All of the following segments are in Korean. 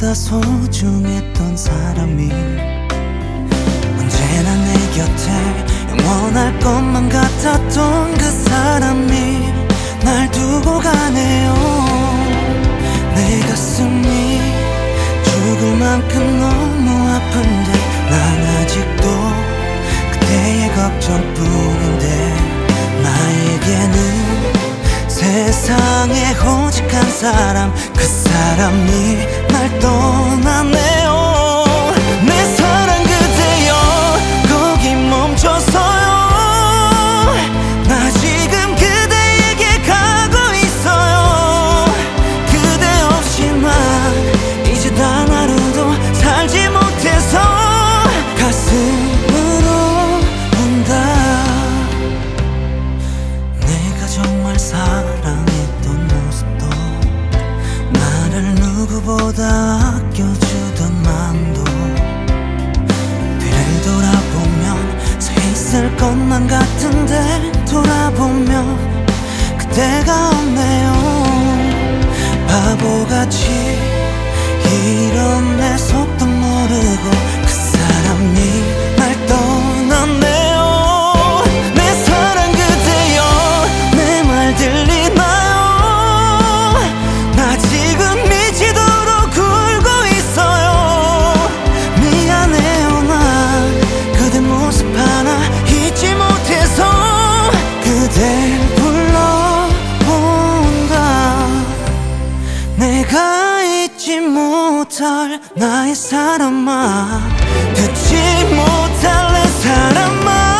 너보다 소중했던 사람이 언제나 내 곁에 영원할 것만 같았던 그 사람이 날 두고 가네요. 내 가슴이 죽을 만큼 너무 아픈데 난 아직도 그대의 걱정뿐인데 나에게는 세상에 오직 한 사람, 그 사람이 날 떠나네요. 내 사랑 그대여 거기 멈춰서요. 나 지금 그대에게 가고 있어요. 그대 없이 난 이제 단 하루도 살지 못해서 가슴으로 운다. 내가 정말 사랑했던 모습도 나를 누구보다 아껴주던 마음도 뒤를 돌아보면 서 있을 것만 같은데 돌아보면 그대가 없네요. 바보같이 이런 내 속도 모르고 그 사람이 날 떠났네요. 내 사랑 그대여 내 말 들리나요? 나 지금 미치도록 울고 있어요. 미안해요. 난 그대 모습 하나 잊지 못해서 그댈 불러본다. 내가 잊지 못할 나의 사람아, 듣지 못할 내 사람아.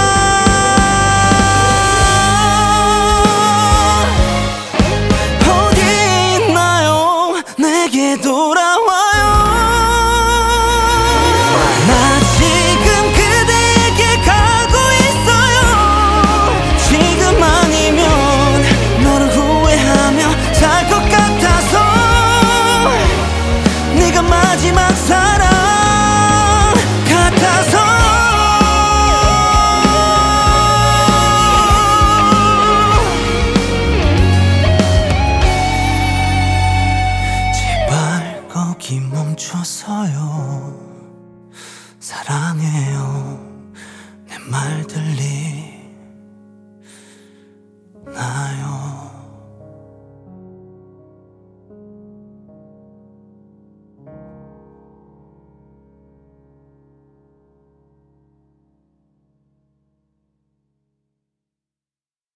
어디 있나요? 내게 돌아와요. 나 지금 그대에게 가고 있어요. 지금 아니면 너를 후회하며 살 것 같아서 네가 마지막 사랑 같아서 제발 거기 멈춰서요. 사랑해.